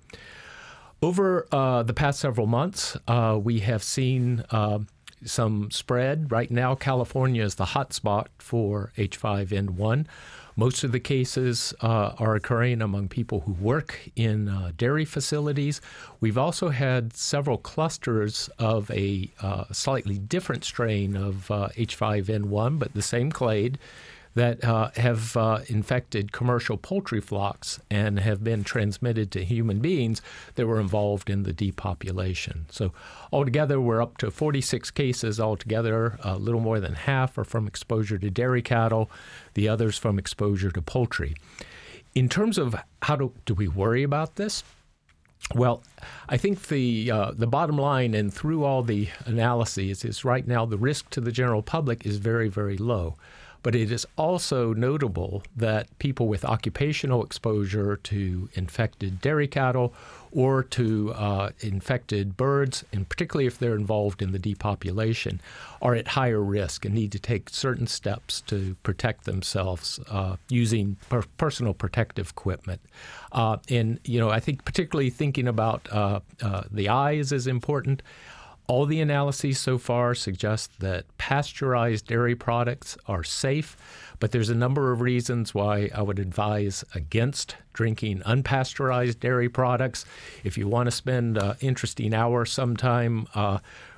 Over uh, the past several months, uh, we have seen uh, some spread. Right now, California is the hot spot for H five N one. Most of the cases uh, are occurring among people who work in uh, dairy facilities. We've also had several clusters of a uh, slightly different strain of uh, H five N one, but the same clade, that uh, have uh, infected commercial poultry flocks and have been transmitted to human beings that were involved in the depopulation. So altogether, we're up to forty-six cases altogether. A little more than half are from exposure to dairy cattle, the others from exposure to poultry. In terms of how do, do we worry about this? Well, I think the uh, the bottom line, and through all the analyses, is right now the risk to the general public is very, very low. But it is also notable that people with occupational exposure to infected dairy cattle or to uh, infected birds, and particularly if they're involved in the depopulation, are at higher risk and need to take certain steps to protect themselves uh, using per- personal protective equipment. Uh, and, you know, I think particularly thinking about uh, uh, the eyes is important. All the analyses so far suggest that pasteurized dairy products are safe, but there's a number of reasons why I would advise against drinking unpasteurized dairy products. If you want to spend an interesting hour sometime uh,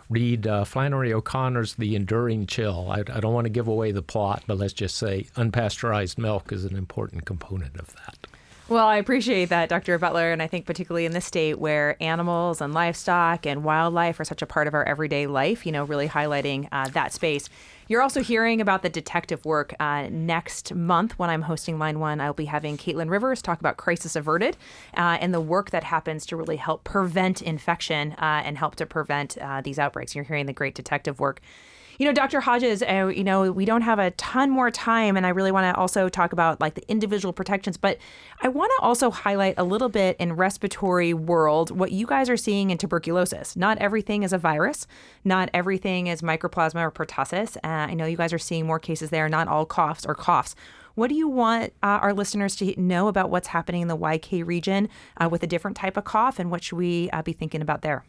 read uh, Flannery O'Connor's The Enduring Chill. I, I don't want to give away the plot, but let's just say unpasteurized milk is an important component of that. Well, I appreciate that, Doctor Butler, and I think particularly in this state where animals and livestock and wildlife are such a part of our everyday life, you know, really highlighting uh, that space. You're also hearing about the detective work. Uh, next month, when I'm hosting Line One, I'll be having Caitlin Rivers talk about Crisis Averted uh, and the work that happens to really help prevent infection uh, and help to prevent uh, these outbreaks. You're hearing the great detective work. You know, Doctor Hodges, uh, you know, we don't have a ton more time, and I really want to also talk about like the individual protections, but I want to also highlight a little bit in respiratory world what you guys are seeing in tuberculosis. Not everything is a virus. Not everything is mycoplasma or pertussis. Uh, I know you guys are seeing more cases there. Not all coughs are coughs. What do you want uh, our listeners to know about what's happening in the Y K region uh, with a different type of cough, and what should we uh, be thinking about there?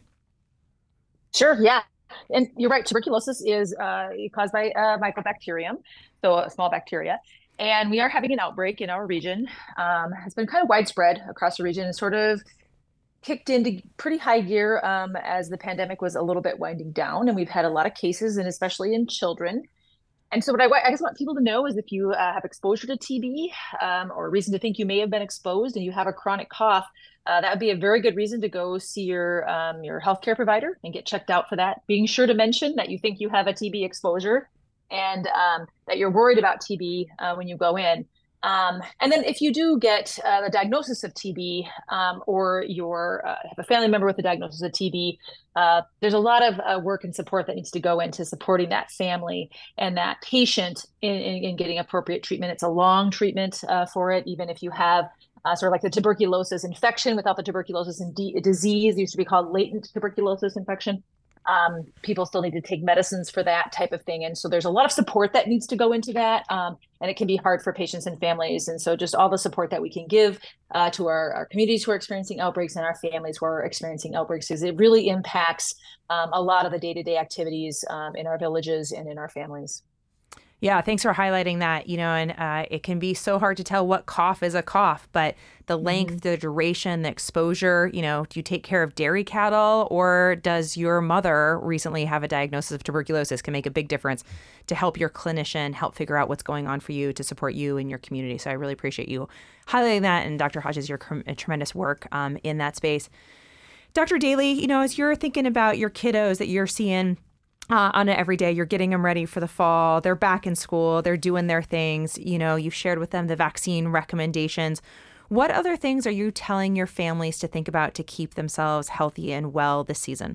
Sure, yeah. And you're right, tuberculosis is uh, caused by uh, mycobacterium, so a small bacteria. And we are having an outbreak in our region. Um, it's been kind of widespread across the region and sort of kicked into pretty high gear um, as the pandemic was a little bit winding down. And we've had a lot of cases, and especially in children. And so what I, I guess want people to know is if you uh, have exposure to T B um, or reason to think you may have been exposed and you have a chronic cough, uh, that would be a very good reason to go see your um, your healthcare provider and get checked out for that. Being sure to mention that you think you have a T B exposure and um, that you're worried about T B uh, when you go in. Um, and then if you do get uh, the diagnosis of T B um, or you're uh, have a family member with a diagnosis of T B, uh, there's a lot of uh, work and support that needs to go into supporting that family and that patient in, in, in getting appropriate treatment. It's a long treatment uh, for it, even if you have uh, sort of like the tuberculosis infection without the tuberculosis and d- disease. It used to be called latent tuberculosis infection. Um, people still need to take medicines for that type of thing. And so there's a lot of support that needs to go into that. Um, and it can be hard for patients and families. And so just all the support that we can give uh, to our, our communities who are experiencing outbreaks and our families who are experiencing outbreaks, is it really impacts um, a lot of the day-to-day activities um, in our villages and in our families. Yeah, thanks for highlighting that. You know, and uh, it can be so hard to tell what cough is a cough, but the length, mm-hmm. the duration, the exposure, you know, do you take care of dairy cattle, or does your mother recently have a diagnosis of tuberculosis? Can make a big difference to help your clinician help figure out what's going on for you, to support you and your community. So I really appreciate you highlighting that. And Doctor Hodges, your com- tremendous work um, in that space. Doctor Daly, you know, as you're thinking about your kiddos that you're seeing Uh, on it every day, you're getting them ready for the fall. They're back in school. They're doing their things. You know, you've shared with them the vaccine recommendations. What other things are you telling your families to think about to keep themselves healthy and well this season?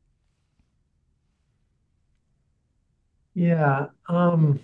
Yeah. Um,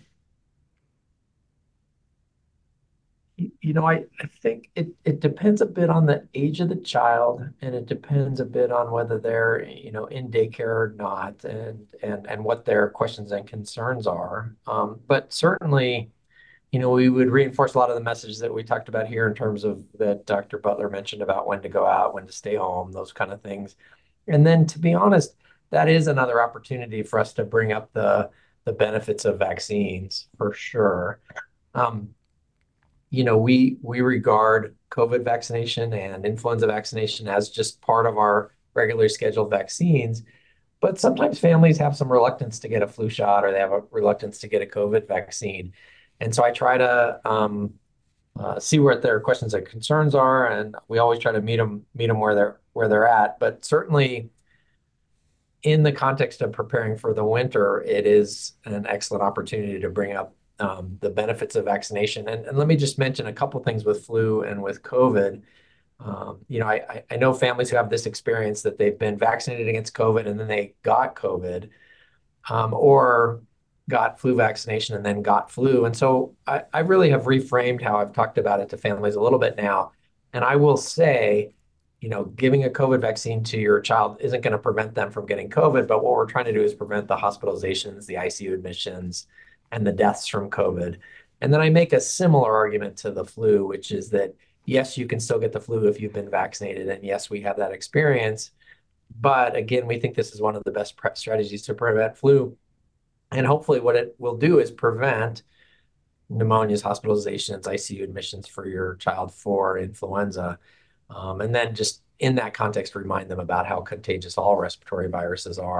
you, you know, I, I think it, it depends a bit on the age of the child, and it depends a bit on whether they're, you know, in daycare or not, and and and what their questions and concerns are. Um, but certainly, you know, we would reinforce a lot of the messages that we talked about here in terms of that Doctor Butler mentioned about when to go out, when to stay home, those kind of things. And then, to be honest, that is another opportunity for us to bring up the the benefits of vaccines for sure. Um, you know, we we regard COVID vaccination and influenza vaccination as just part of our regularly scheduled vaccines. But sometimes families have some reluctance to get a flu shot, or they have a reluctance to get a COVID vaccine. And so I try to um, uh, see what their questions and concerns are, and we always try to meet them meet them where they're where they're at. But certainly, in the context of preparing for the winter, it is an excellent opportunity to bring up um, the benefits of vaccination. And, and let me just mention a couple things with flu and with COVID. Um, you know, I, I know families who have this experience that they've been vaccinated against COVID and then they got COVID, um, or got flu vaccination and then got flu. And so I, I really have reframed how I've talked about it to families a little bit now. And I will say, you know, giving a COVID vaccine to your child isn't going to prevent them from getting COVID, but what we're trying to do is prevent the hospitalizations, the I C U admissions, and the deaths from COVID. And then I make a similar argument to the flu, which is that, yes, you can still get the flu if you've been vaccinated. And yes, we have that experience. But again, we think this is one of the best prep strategies to prevent flu. And hopefully what it will do is prevent pneumonias, hospitalizations, I C U admissions for your child for influenza. Um, and then just in that context, remind them about how contagious all respiratory viruses are.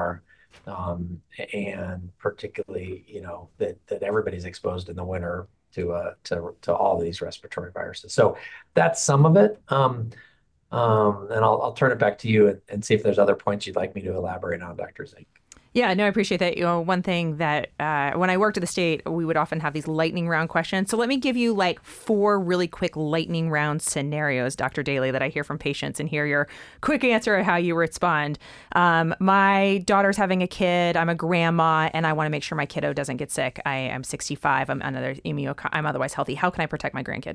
um, and particularly, you know, that that everybody's exposed in the winter to uh to to all these respiratory viruses. So that's some of it. Um, um, and I'll I'll turn it back to you and, and see if there's other points you'd like me to elaborate on, Doctor Zink. Yeah, no, I appreciate that. You know, one thing that uh, when I worked at the state, we would often have these lightning round questions. So let me give you like four really quick lightning round scenarios, Doctor Daly, that I hear from patients and hear your quick answer at how you respond. Um, my daughter's having a kid. I'm a grandma, and I want to make sure my kiddo doesn't get sick. I am sixty-five. I'm another immuno. I'm otherwise healthy. How can I protect my grandkid?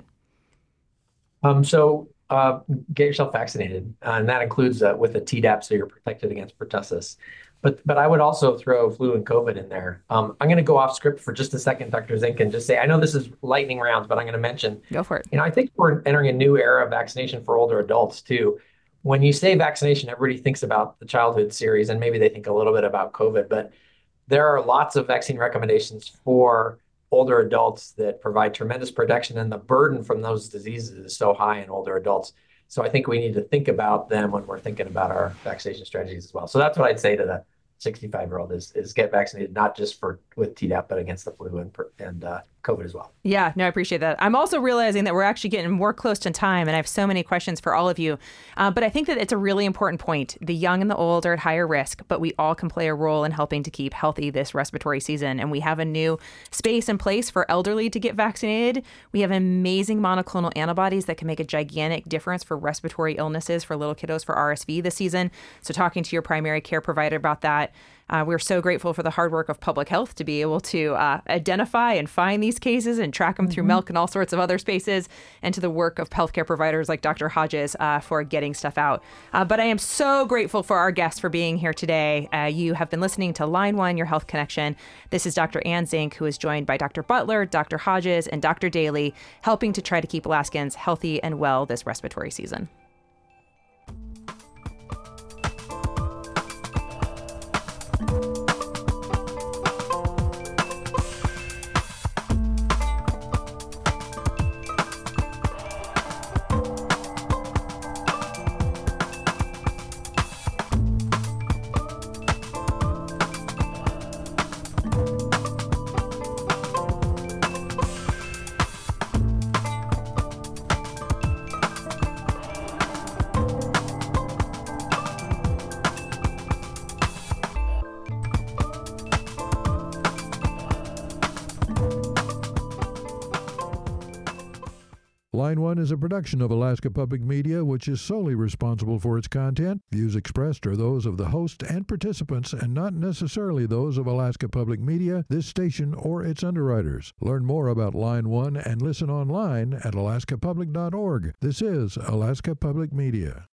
Um, so uh, get yourself vaccinated, uh, and that includes uh, with a Tdap, so you're protected against pertussis. But but I would also throw flu and COVID in there. Um, I'm going to go off script for just a second, Doctor Zink, and just say, I know this is lightning rounds, but I'm going to mention. Go for it. You know, I think we're entering a new era of vaccination for older adults too. When you say vaccination, everybody thinks about the childhood series, and maybe they think a little bit about COVID, but there are lots of vaccine recommendations for older adults that provide tremendous protection, and the burden from those diseases is so high in older adults. So I think we need to think about them when we're thinking about our vaccination strategies as well. So that's what I'd say to the sixty-five-year-old is is get vaccinated, not just for with Tdap, but against the flu and and uh, COVID as well. Yeah, no, I appreciate that. I'm also realizing that we're actually getting more close to time, and I have so many questions for all of you. Uh, but I think that it's a really important point. The young and the old are at higher risk, but we all can play a role in helping to keep healthy this respiratory season. And we have a new space in place for elderly to get vaccinated. We have amazing monoclonal antibodies that can make a gigantic difference for respiratory illnesses for little kiddos for R S V this season. So talking to your primary care provider about that. Uh, we're so grateful for the hard work of public health to be able to uh, identify and find these cases and track them mm-hmm. through milk and all sorts of other spaces, and to the work of healthcare providers like Doctor Hodges uh, for getting stuff out. Uh, but I am so grateful for our guests for being here today. Uh, you have been listening to Line One, Your Health Connection. This is Doctor Ann Zink, who is joined by Doctor Butler, Doctor Hodges, and Doctor Daly, helping to try to keep Alaskans healthy and well this respiratory season. Line One is a production of Alaska Public Media, which is solely responsible for its content. Views expressed are those of the host and participants, and not necessarily those of Alaska Public Media, this station, or its underwriters. Learn more about Line One and listen online at alaska public dot org. This is Alaska Public Media.